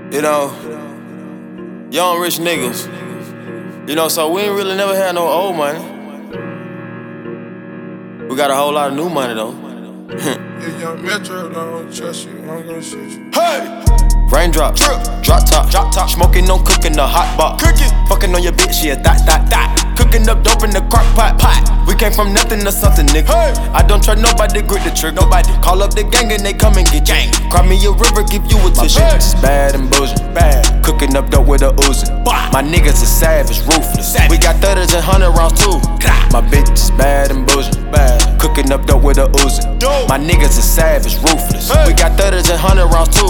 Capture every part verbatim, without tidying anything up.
You know, young rich niggas. You know, so we ain't really never had no old money. We got a whole lot of new money though. If young Metro don't trust you, I'm gonna shoot you. Hey! Raindrop, drip, drop top, drop top. Smoking on cooking the hot pot. Cooking, fucking on your bitch, yeah, that, that, that. Cooking up dope in the crock pot, pot. We came from nothing to something, nigga. Hey. I don't trust nobody, grip the trigger. Nobody call up the gang and they come and get gang. Cry me a river, give you a tissue. My bitch is bad and bullshit, bad. Cooking up dope with a Uzi. My niggas is savage, ruthless. Savage. We got thirties and hundred rounds too. My bitch is bad and bullshit, bad. Cooking up dope with a Uzi. My niggas is savage, ruthless. Hey. We got thirties and hundred rounds too.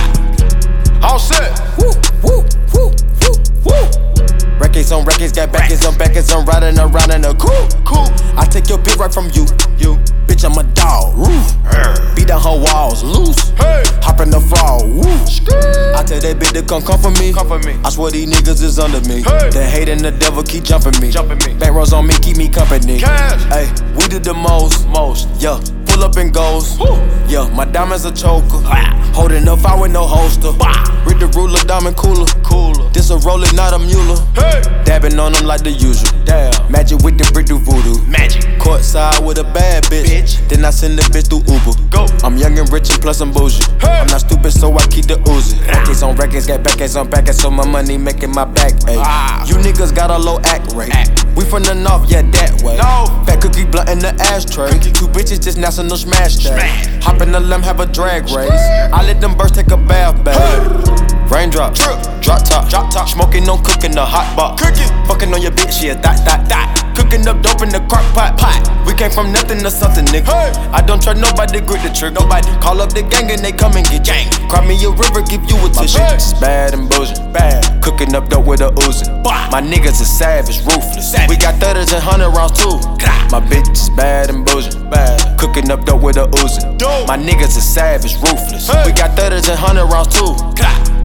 All set. Woo, woo, woo, woo, woo. Records on records, got backers on backers. I'm riding around in a coupe. Cool. I take your bitch right from you. You. Bitch, I'm a dog. Roof. Beat down her walls. Loose. Hey. Hop in the fall. Woo. I tell that bitch to come come for me. Come for me. I swear these niggas is under me. Hey. The hate and the devil keep jumping me. Jumping me. Bank rolls on me, keep me company. Cash. Hey, we did the most. Most. Yeah. Pull up and goes. Woo. Yeah, my diamonds a choker. Ah. Holding up, I with no holster. Bah. Read the ruler, diamond cooler. Cooler. This a roller, not a mule. Hey. Dabbing on them like the usual. Damn. Magic with the brick do voodoo. Magic. Courtside with a bad bitch. bitch. Then I send the bitch through Uber. Go. I'm young and rich and plus I'm bougie. Hey. I'm not stupid, so I keep the Uzi. Records on records, got backers on backers, so my money making my back ache. Ah. You niggas got a low act rate. Act. We from the north, yeah, that way. No. Fat cookie blunt in the ashtray. Cookie. Two bitches just national smash day. Hop in the limb, have a drag race. I let them birds take a bath, babe. Hey. Raindrop, drip, drop top, drop top. Smoking on cooking the hot pot. Cooking, fucking on your bitch, yeah, that, that, that. Cooking up dope in the crock pot, pot. We came from nothing to something, nigga. Hey. I don't trust nobody, grip the trigger. Nobody call up the gang and they come and get gang. Cry me a river, give you a tissue. My bitch is bad and bullshit, bad. Cooking up dope with a Uzi. My niggas is savage, ruthless. Savage. We got thirties and hundred rounds too. My bitch is bad and bullshit, bad. Cooking up dope with a Uzi. My niggas is savage, ruthless. Hey. We got thirties and hundred rounds too.